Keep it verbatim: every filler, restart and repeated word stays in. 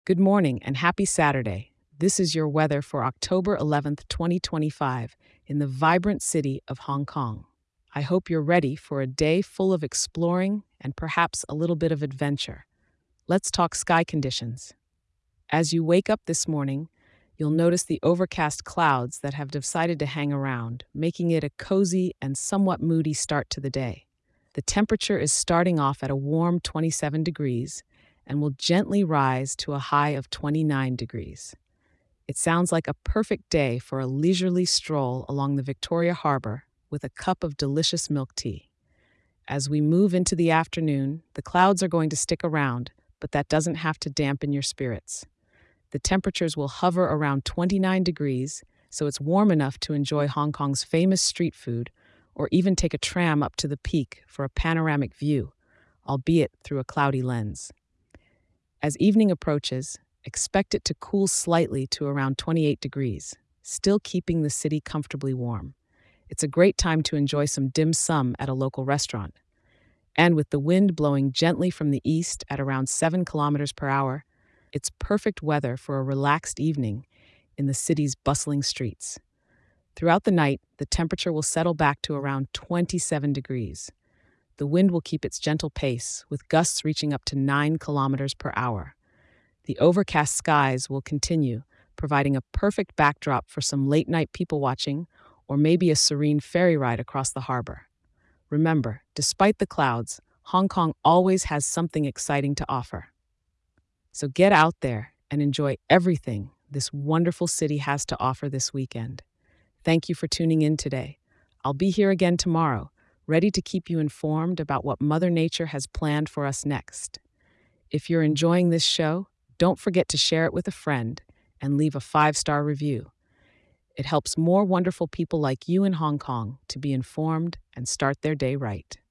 Good morning and happy Saturday. This is your weather for October eleventh, twenty twenty-five, in the vibrant city of Hong Kong. I hope you're ready for a day full of exploring and perhaps a little bit of adventure. Let's talk sky conditions. As you wake up this morning, you'll notice the overcast clouds that have decided to hang around, making it a cozy and somewhat moody start to the day. The temperature is starting off at a warm twenty-seven degrees and will gently rise to a high of twenty-nine degrees. It sounds like a perfect day for a leisurely stroll along the Victoria Harbor with a cup of delicious milk tea. As we move into the afternoon, the clouds are going to stick around, but that doesn't have to dampen your spirits. The temperatures will hover around twenty-nine degrees, so it's warm enough to enjoy Hong Kong's famous street food or even take a tram up to the peak for a panoramic view, albeit through a cloudy lens. As evening approaches, expect it to cool slightly to around twenty-eight degrees, still keeping the city comfortably warm. It's a great time to enjoy some dim sum at a local restaurant. And with the wind blowing gently from the east at around seven kilometers per hour, it's perfect weather for a relaxed evening in the city's bustling streets. Throughout the night, the temperature will settle back to around twenty-seven degrees. The wind will keep its gentle pace, with gusts reaching up to nine kilometers per hour. The overcast skies will continue, providing a perfect backdrop for some late-night people watching or maybe a serene ferry ride across the harbor. Remember, despite the clouds, Hong Kong always has something exciting to offer. So get out there and enjoy everything this wonderful city has to offer this weekend. Thank you for tuning in today. I'll be here again tomorrow, ready to keep you informed about what Mother Nature has planned for us next. If you're enjoying this show, don't forget to share it with a friend and leave a five-star review. It helps more wonderful people like you in Hong Kong to be informed and start their day right.